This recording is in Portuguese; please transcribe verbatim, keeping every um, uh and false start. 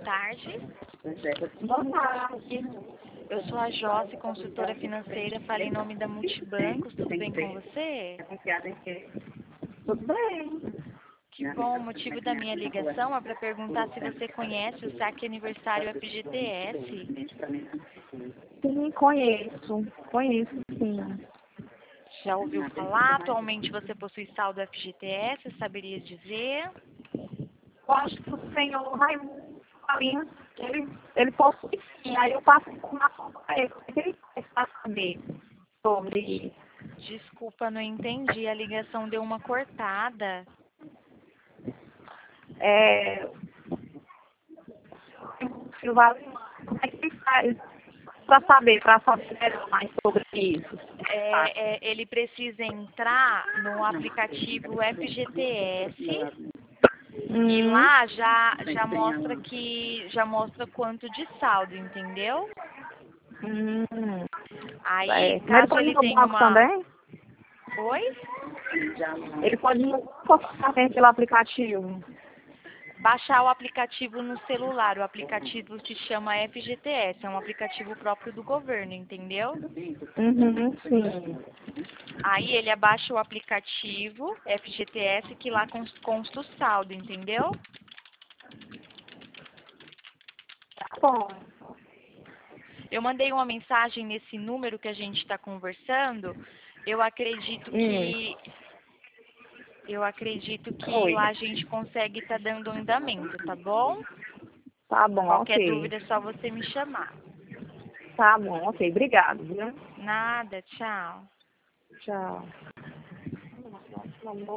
tarde. Boa tarde. Eu sou a Josi, consultora financeira, falo em nome da Multibancos. Tudo bem com você? Tudo bem. Que bom. O motivo da minha ligação é para perguntar se você conhece o saque aniversário F G T S. Sim, conheço. Conheço, sim. Já ouviu falar? Atualmente você possui saldo F G T S, saberia dizer? Eu acho que o senhor Raimundo Salinas, ele, ele possui sim. Aí eu passo informação para ele. O que ele faz para saber sobre isso? Desculpa, não entendi. A ligação deu uma cortada. É, o Vale, como é que ele faz para saber, para saber melhor mais sobre isso? É, é, ele precisa entrar no aplicativo F G T S e Hum, lá já, já mostra que já mostra quanto de saldo, entendeu? hum, Aí, é. Mas ele caso pode ir ele no tenha banco uma. também? Oi? Ele pode ir no banco também pelo aplicativo. Baixar o aplicativo no celular. O aplicativo se chama F G T S, é um aplicativo próprio do governo, entendeu? Uhum, sim. Aí ele abaixa o aplicativo F G T S que lá cons- consta o saldo, entendeu? Tá bom. Eu mandei uma mensagem nesse número que a gente está conversando. Eu acredito Hum. que eu acredito que Oi. lá a gente consegue estar dando andamento, tá bom? Tá bom, Qualquer ok. dúvida é só você me chamar. Tá bom, ok. Obrigado, viu? Nada, tchau. Tchau.